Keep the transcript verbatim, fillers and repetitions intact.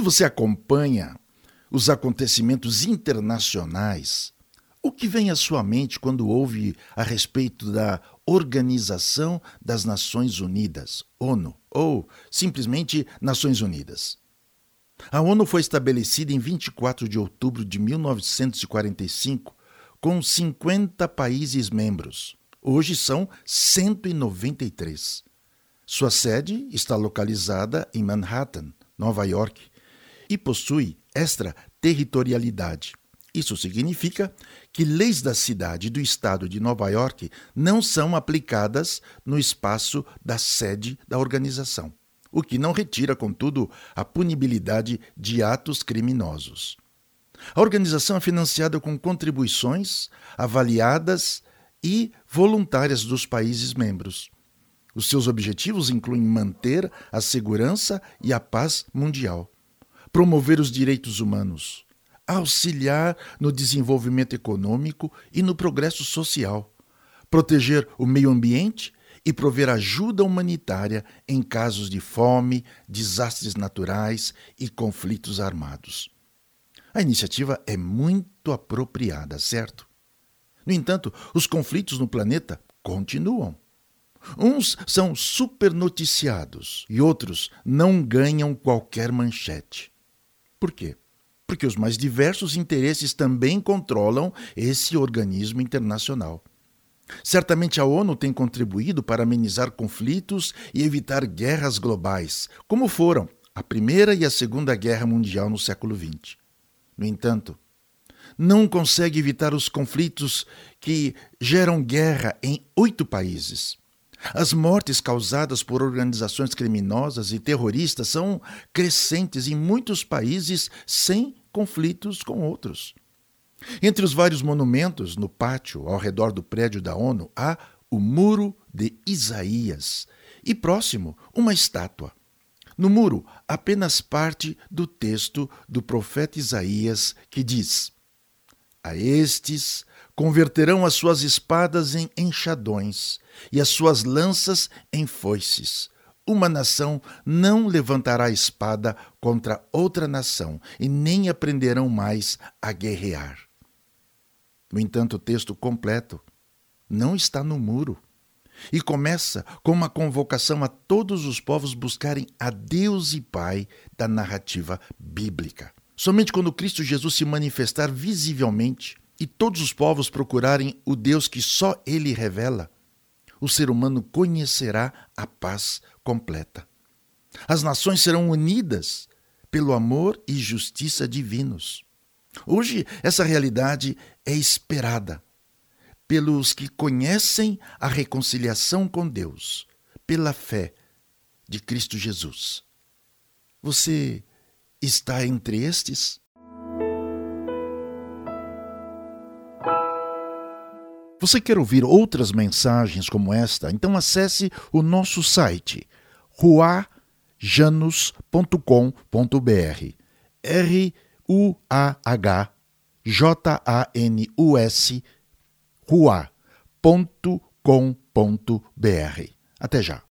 você acompanha os acontecimentos internacionais, o que vem à sua mente quando ouve a respeito da Organização das Nações Unidas, ONU, ou simplesmente Nações Unidas? A ONU foi estabelecida em vinte e quatro de outubro de mil novecentos e quarenta e cinco, com cinquenta países membros. Hoje são cento e noventa e três. Sua sede está localizada em Manhattan, Nova York, e possui extraterritorialidade. Isso significa que leis da cidade e do estado de Nova York não são aplicadas no espaço da sede da organização, o que não retira, contudo, a punibilidade de atos criminosos. A organização é financiada com contribuições avaliadas e voluntárias dos países membros. Os seus objetivos incluem manter a segurança e a paz mundial, promover os direitos humanos, auxiliar no desenvolvimento econômico e no progresso social, proteger o meio ambiente e prover ajuda humanitária em casos de fome, desastres naturais e conflitos armados. A iniciativa é muito apropriada, certo? No entanto, os conflitos no planeta continuam. Uns são supernoticiados e outros não ganham qualquer manchete. Por quê? Porque os mais diversos interesses também controlam esse organismo internacional. Certamente a ONU tem contribuído para amenizar conflitos e evitar guerras globais, como foram a Primeira e a Segunda Guerra Mundial no século vinte. No entanto, não consegue evitar os conflitos que geram guerra em oito países. As mortes causadas por organizações criminosas e terroristas são crescentes em muitos países sem conflitos com outros. Entre os vários monumentos no pátio ao redor do prédio da ONU há o Muro de Isaías e próximo uma estátua. No muro, apenas parte do texto do profeta Isaías que diz: "A estes converterão as suas espadas em enxadões e as suas lanças em foices. Uma nação não levantará espada contra outra nação e nem aprenderão mais a guerrear." No entanto, o texto completo não está no muro e começa com uma convocação a todos os povos buscarem a Deus e Pai da narrativa bíblica. Somente quando Cristo Jesus se manifestar visivelmente e todos os povos procurarem o Deus que só Ele revela, o ser humano conhecerá a paz completa. As nações serão unidas pelo amor e justiça divinos. Hoje, essa realidade é esperada pelos que conhecem a reconciliação com Deus, pela fé de Cristo Jesus. Você está entre estes? Você quer ouvir outras mensagens como esta? Então acesse o nosso site ruah janus ponto com ponto b r R U A H J A N U S ruah ponto com ponto b r. Até já.